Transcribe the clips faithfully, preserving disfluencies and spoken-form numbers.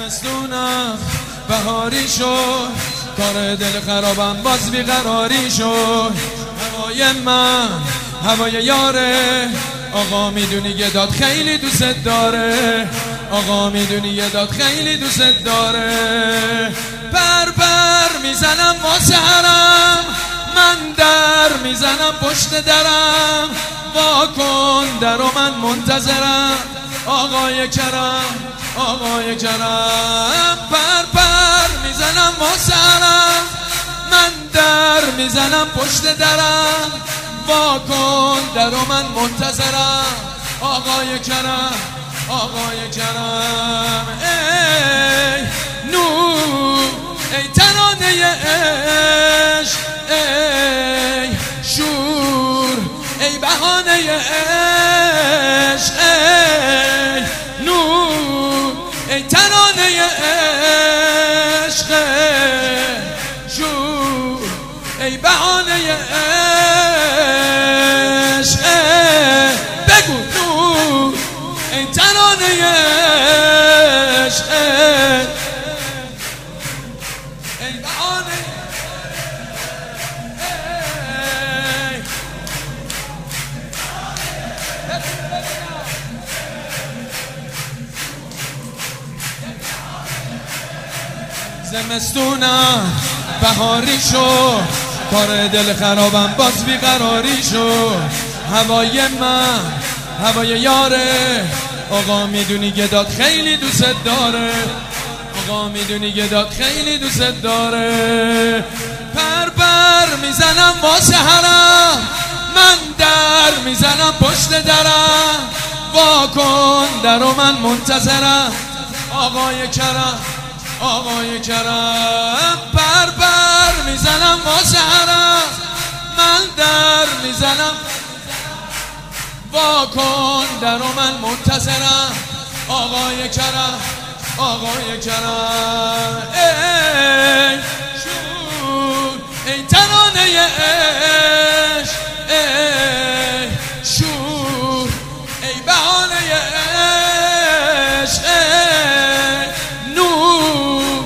زمستونم بهاری شد، کار دل خرابم باز بیقراری شد. هوای من هوای یاره، آقا میدونی یه داد خیلی دوست داره، آقا میدونی یه داد خیلی دوست داره. پر پر میزنم واسه حرم، من در میزنم پشت درم، وا کن درو من منتظرم آقای کرم، آقای کرم. پر پر میزنم واسه حرم، من در میزنم پشت درم، وا کن درو من منتظرم آقای کرم، آقای کرم. ای نور ای ترانه عشق، ای شور ای بهانه عشق، ای نور ای ترانه عشق، شور ای بهانه عشق. بگو نور ای ترانه عشق، ای بهانه زمستونم بهاری شد، کار دل خرابم باز بیقراری شد. هوای من هوای یاره، آقا میدونی یه داد خیلی دوست داره، آقا میدونی یه داد خیلی دوست داره. پر پر میزنم واسه حرم، من در میزنم پشت درم، وا کن درو من منتظرم آقای کرم، آقای کرم. پر پر میزنم واسه حرم، من در میزنم، وا کن درو من منتظرم آقای کرم، آقای کرم. ای شور ای ترانه عشق، ای شور ای بهانه عشق، ای نور.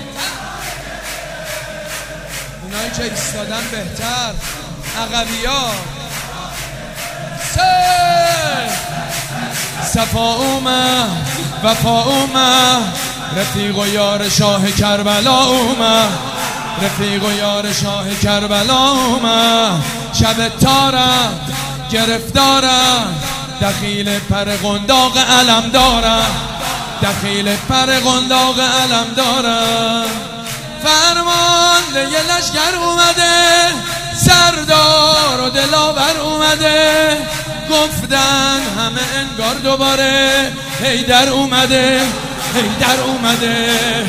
اونایی که ایستادن بهتر، عقبی‌ها. صفا اومد وفا اومد، رفیق و یار شاه کربلا اومد، رفیق و یار شاه کربلا اومد. شب تارم گرفتارم، دخیل پر قنداق علم دارم، دخیل پر قنداق علم دارم. فرمانده یه لشکر اومده، سردار و دلاور اومده، گفتن همه انگار دوباره حیدر اومده، حیدر اومده.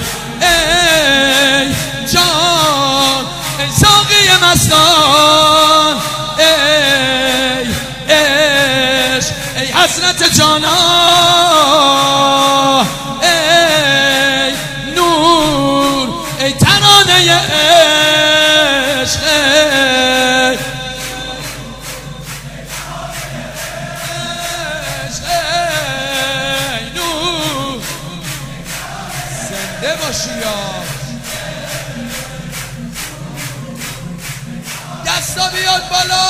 ای جان ای ساقی مستان، ای عشق ای حسرت جانان، ای نور ای ترانه عشق، زنده باشی یا دستا بیاد بالا.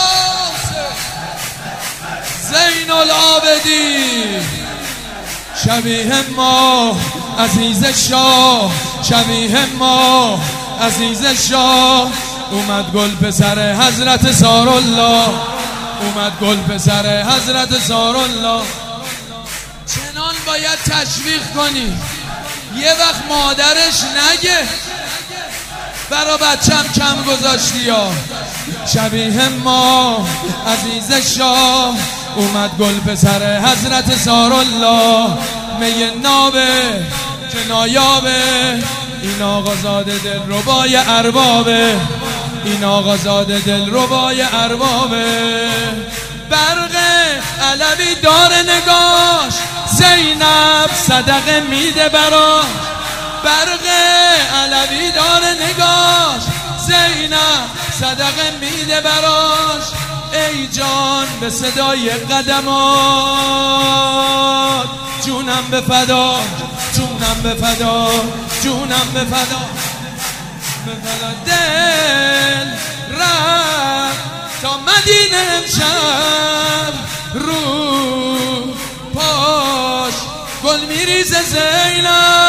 زین العابدین شبیه ما عزیز شاه، شبیه ما عزیز شاه. اومد گل پسر حضرت زارالله، اومد گل پسر حضرت زارالله. چنان باید تشویق کنی یه وقت مادرش نگه برا بچم کم گذاشتی یا. شبیه ما عزیز شاه، اومد گل پسر حضرت زارالله. می نابه که نایابه، این آقازاده دل ربای اربابه، این آقازاده دل ربای اربابه. برق علوی دار نگاش، زینب صدقه میده براش. برق علوی دار نگاش، زینب صدقه میده براش. ای جان به صدای قدمات، جونم به فدا، جونم جونم به فدا، جونم به فدا، به فدا. دل رفت تا مدینه امشب، رو پاش گل میریزه زینب.